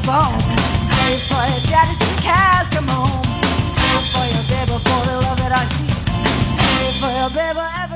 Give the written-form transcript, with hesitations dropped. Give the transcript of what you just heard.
bone. Slave for your daddy till the cows come home. Slave for your baby for the love that I see. Slave for your baby.